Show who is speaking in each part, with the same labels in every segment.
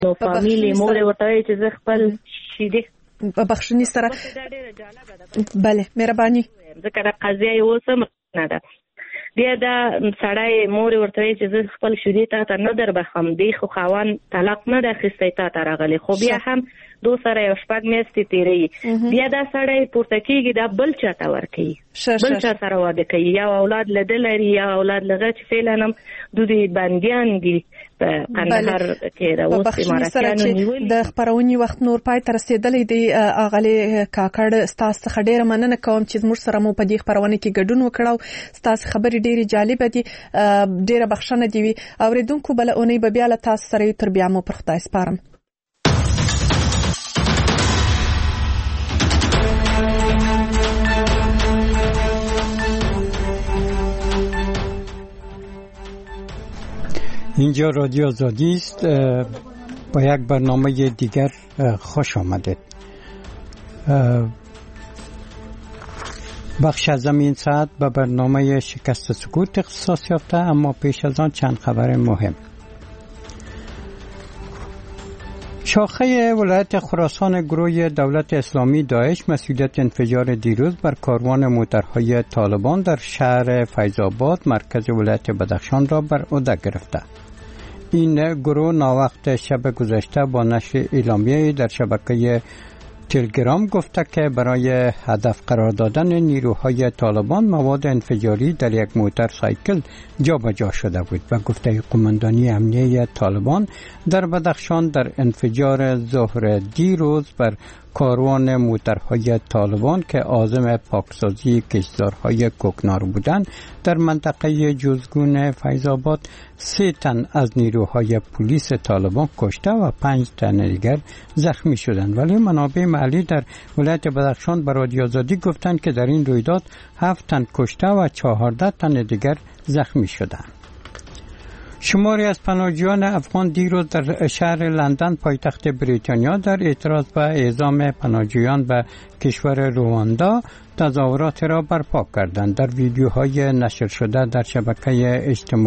Speaker 1: نو فامیلی مور ورته چې زه خپل شیدې
Speaker 2: بخښنې سره بله مهرباني
Speaker 1: ځکه دا قضیه یې اوس هم نه ده بیا دا سړی مور ورته چې زه خپل شیدې تا ته نه در بخم دی خو خاوند طلاق نه ده اخیستی تا ته راغلی خو بیا هم دو سره یو شپږ میاشتې تېروي بیا دا سړی پورته کېږي دا بل چا ته ورکوي بل چا سره واده کوي یا اولاد له ده لري یا اولاد له هغه چې فعلا هم دوی بندیان دي په قندهار کې د اوس اماراتیانو نیولي
Speaker 2: د خپرونې وخت نور پای ته رسېدلی دی اغلې کاکړ ستاسو څخه ډېره مننه کوم چې زموږ سره مو په دې خپرونه کې ګډون وکړ او ستاسو خبرې ډېرې جالبه دي ډېره بخښنه دي وي اورېدونکو بله اونۍ به بیا له تاسو سره یو تر بیا مو پر خدای سپارم
Speaker 3: اینجا رادیو آزادی است با یک برنامه دیگر خوش آمدید. بخش از این ساعت به برنامه شکست سکوت اختصاص یافته اما پیش از آن چند خبر مهم. شاخه ولایت خراسان گروه دولت اسلامی داعش مسئولیت انفجار دیروز بر کاروان موترهای طالبان در شهر فیض‌آباد مرکز ولایت بدخشان را بر عهده گرفته. این گروه ناوقت شب گذشته با نشر اعلامیه در شبکه تلگرام گفته که برای هدف قرار دادن نیروهای طالبان مواد انفجاری در یک موتورسایکل جابجا شده بود و گفته قماندانی امنیه طالبان در بدخشان در انفجار ظهر دیروز بر کاروان موترهای طالبان که عازم پاکسازی کشتزارهای کوکنار بودند در منطقه جزگون فیض‌آباد 3 تن از نیروهای پلیس طالبان کشته و 5 تن دیگر زخمی شدند ولی منابع محلی در ولایت بدخشان به رادیو آزادی گفتند که در این رویداد 7 تن کشته و 14 تن دیگر زخمی شدند. شماری از پناهجویان افغان دیروز در شهر لندن پایتخت بریتانیا در اعتراض به اعزام پناهجویان به کشور رواندا تظاهرات را برپا کردند. در ویدیوهای نشر شده در شبکه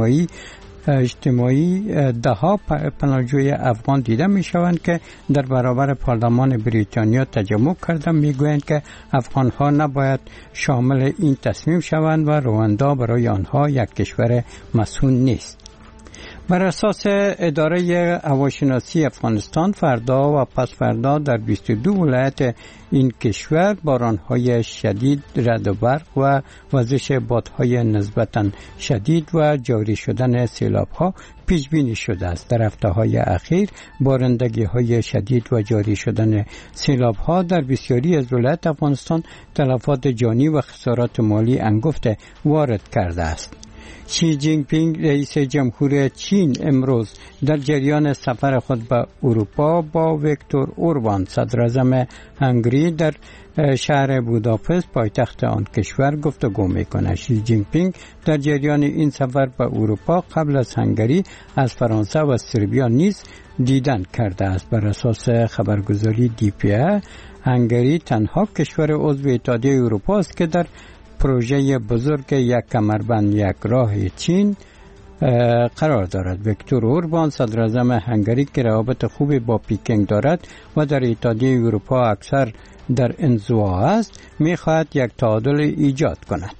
Speaker 3: اجتماعی دهها پناهجوی افغان دیده می شوند که در برابر پارلمان بریتانیا تجمع کردند. می گویند که افغان ها نباید شامل این تصمیم شوند و رواندا برای آنها یک کشور مسئول نیست. بر اساس اداره هواشناسی افغانستان فردا و پس فردا در 22 ولایت این کشور بارانهای شدید، رعد و برق و وزش بادهای نسبتاً شدید و جاری شدن سیلاب‌ها پیش بینی شده است. در هفته‌های اخیر بارندگی‌های شدید و جاری شدن سیلاب‌ها در بسیاری از ولایات افغانستان تلفات جانی و خسارات مالی انگفت وارد کرده است. شی جین پینگ رئیس جمهور چین امروز در جریان سفر خود به اروپا با ویکتور اوربان صدراعظم هنگری در شهر بوداپست پایتخت آن کشور گفتگو می‌کند. شی جین پینگ در جریان این سفر به اروپا قبل از هنگری از فرانسه و سربیا نیز دیدن کرده است. بر اساس خبرگزاری DPA هنگری تنها کشور عضو اتحادیه اروپا است که در پروژه بزرگ یک کمربند یک راه چین قرار دارد. ویکتور اوربان صدراعظم هنگری که روابط خوبی با پکین دارد و در اتحادیه اروپا اکثر در انزوا است می‌خواهد یک تعادل ایجاد کند.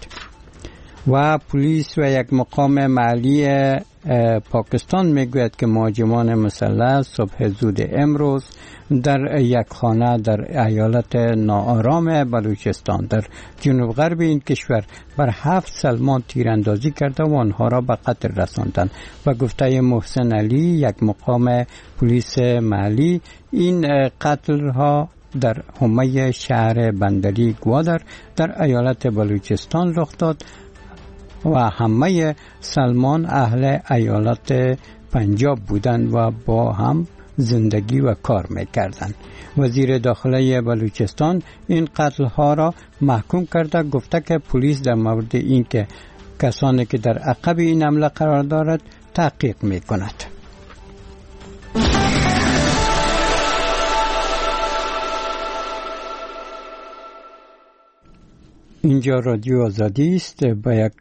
Speaker 3: و پلیس و یک مقام محلی پاکستان میگوید که مهاجمان مسلح صبح زود امروز در یک خانه در ایالت ناآرام بلوچستان در جنوب غرب این کشور بر 7 سلمان تیراندازی کرده و آنها را به قتل رساندند. و گفته محسن علی یک مقام پلیس محلی این قتل ها در حومه شهر بندری گوادر در ایالت بلوچستان رخ داد و همه سلمان اهل ایالت پنجاب بودند و با هم زندگی و کار میکردند. وزیر داخله بلوچستان این قتل ها را محکوم کرده، گفته که پلیس در مورد این که کسانی که در عقب این حمله قرار دارد تحقیق میکند. اینجا رادیو آزادی است. با یک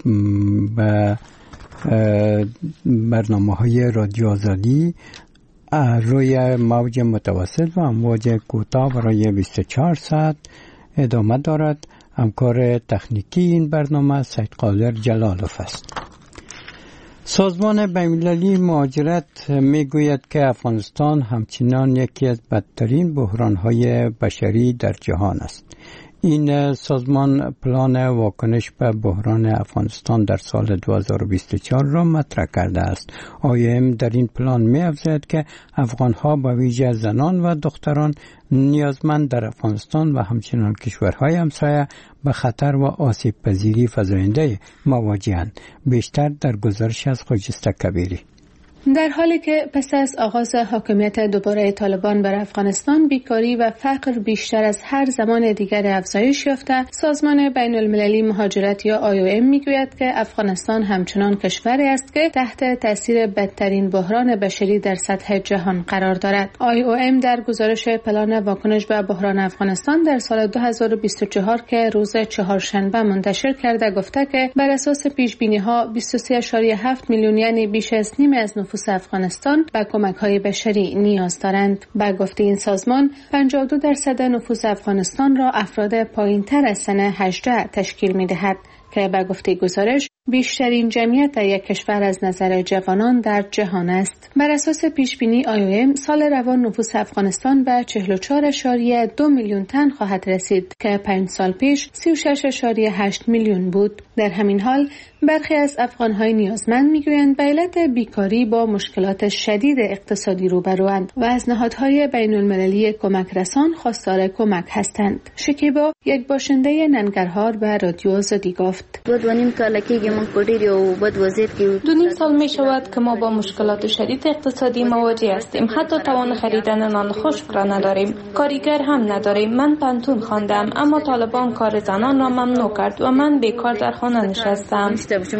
Speaker 3: برنامه های رادیو آزادی روی موج متوسط و امواج کوتاه برای 24 ساعت ادامه دارد. همکار تکنیکی این برنامه سید قادر جلالوف است. سازمان بین‌المللی مهاجرت میگوید که افغانستان همچنان یکی از بدترین بحران‌های بشری در جهان است. این سازمان پلان واکنش به بحران افغانستان در سال 2024 را مطرح کرده است. IOM در این پلان می‌افزاید که افغان‌ها به ویژه زنان و دختران نیازمند در افغانستان و همچنین کشورهای همسایه به خطر و آسیب پذیری فزاینده مواجه‌اند. بیشتر در گزارش از خجسته کبیری.
Speaker 4: در حالی که پس از آغاز حاکمیت دوباره طالبان بر افغانستان بیکاری و فقر بیشتر از هر زمان دیگر افزایش یافته، سازمان بین‌المللی مهاجرت یا IOM میگوید که افغانستان همچنان کشوری است که تحت تاثیر بدترین بحران بشری در سطح جهان قرار دارد. IOM در گزارش پلان واکنش به بحران افغانستان در سال 2024 که روز چهارشنبه منتشر کرده گفته که بر اساس پیش‌بینی‌ها 23.7 میلیون یعنی بیش از نیم از نفوس افغانستان به کمک‌های بشری نیاز دارند. به گفته این سازمان 52% نفوس افغانستان را افراد پایین‌تر از سن 18 تشکیل می‌دهد که به گفته گزارش بیشترین جمعیت یک کشور از نظر جوانان در جهان است. بر اساس پیشبینی IOM سال روان نفوس افغانستان به 44.2 میلیون تن خواهد رسید که 5 سال پیش 36.8 میلیون بود. در همین حال برخی از افغان‌های نیازمند میگویند به علت بیکاری با مشکلات شدید اقتصادی روبروند و از نهادهای بین‌المللی کمک رسان خواستار کمک هستند. شکیبا یک باشنده ننگرهار به رادیو آزادی گفت:
Speaker 5: 2.5 سال می شود که ما با مشکلات شدید اقتصادی مواجه هستیم. حتی توان خریدن نان خشک را نداریم. کارگر هم نداریم. من پانتون خواندم اما طالبان کار زنان را ممنوع کرد و من بیکار در خانه نشستم.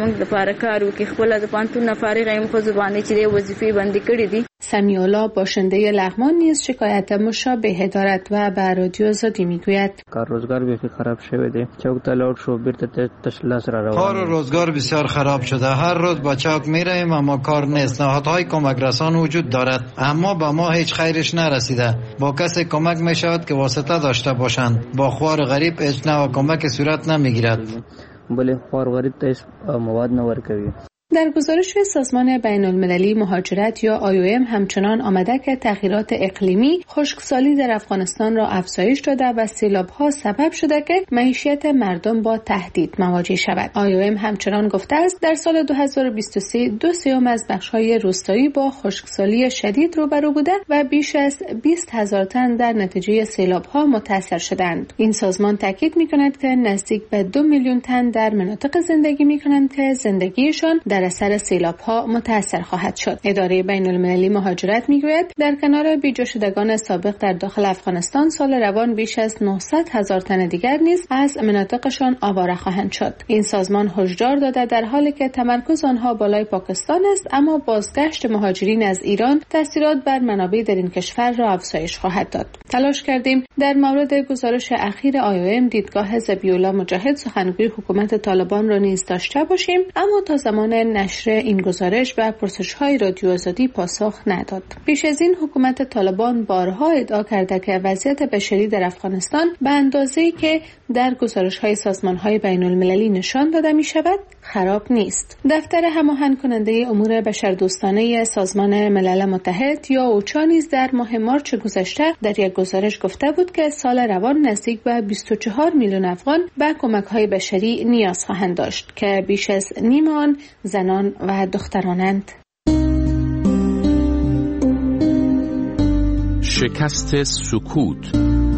Speaker 4: سمیع الله باشنده لغمان نیز شکایت مشابه دارد و به رادیو آزادی میگوید:
Speaker 6: کار روزگار بسیار خراب شده. چوک تلوت شو بیرته تشلاس را روان.
Speaker 7: کار روزگار بسیار خراب شده. هر روز با چوک میریم اما کار نیست. نهادهای کمک رسان وجود دارد اما با ما هیچ خیرش نرسیده. با کسی کمک میشود که واسطه داشته باشند. با خوار غریب هیچ نوع کمک صورت نمیگیرد.
Speaker 6: بله خوار غریب ته مواد نور کوي.
Speaker 4: در گزارش سازمان بین‌المللی مهاجرت یا IOM همچنان آمده که تغییرات اقلیمی خشکسالی در افغانستان را افزایش داده و سیلاب‌ها سبب شده که معیشت مردم با تهدید مواجه شود. IOM همچنان گفته است در سال 2023 2/3 از بخش‌های روستایی با خشکسالی شدید روبرو بوده و بیش از 20,000 تن در نتیجه سیلاب‌ها متاثر شدند. این سازمان تاکید می‌کند که نزدیک به 2 میلیون تن در مناطق زندگی می‌کنند که زندگیشان در اثر سیلاب‌ها متاثر خواهد شد. اداره بین‌المللی مهاجرت میگوید در کنار بیجا شدگان سابق در داخل افغانستان سال روان بیش از 900,000 تن دیگر نیز از مناطقشان آواره خواهند شد. این سازمان هشدار داده در حالی که تمرکز آنها بالای پاکستان است اما بازگشت مهاجرین از ایران تاثیرات بر منابع در این کشور را افزایش خواهد داد. تلاش کردیم در مورد گزارش اخیر IOM دیدگاه ذبیح‌الله مجاهد سخنگوی حکومت طالبان را نیز داشته باشیم اما تا زمان نشر این گزارش و پرسش‌های رادیو آزادی پاسخ نداد. پیش از این حکومت طالبان بارها ادعا کرده که وضعیت بشری در افغانستان به اندازه‌ای که در گزارش‌های سازمان‌های بین‌المللی نشان داده می‌شود خراب نیست. دفتر هماهنگ کننده امور بشردوستانه سازمان ملل متحد یا اوچا نیز در ماه مارچ گذشته در یک گزارش گفته بود که سال روان نزدیک به 24 میلیون افغان به کمک‌های بشری نیاز خواهند داشت که بیش از نیم آن زنان و دخترانند.
Speaker 8: شکست سکوت.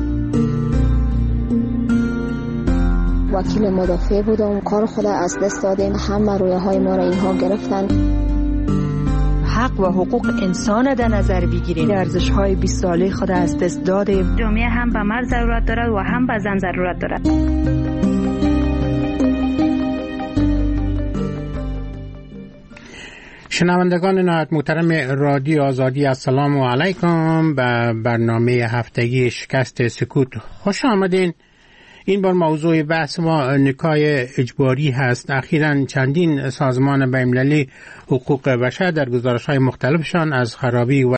Speaker 9: وکیل مدافع بودم، کار خود از دست دادیم، همه رویاهای ما را اینها گرفتن.
Speaker 10: حق و حقوق انسان در نظر بگیریم. ارزش‌های 20 ساله خود از دست دادیم.
Speaker 11: جامعه هم به مرد ضرورت دارد و هم به زن ضرورت دارد.
Speaker 12: شنوندگان نهایت محترم رادیو آزادی، السلام علیکم. به برنامه هفتگی شکست سکوت خوش آمدین. این بار موضوع بحث ما نکاح اجباری هست. اخیراً چندین سازمان بین‌المللی حقوق بشر در گزارش‌های مختلفشان از خرابی و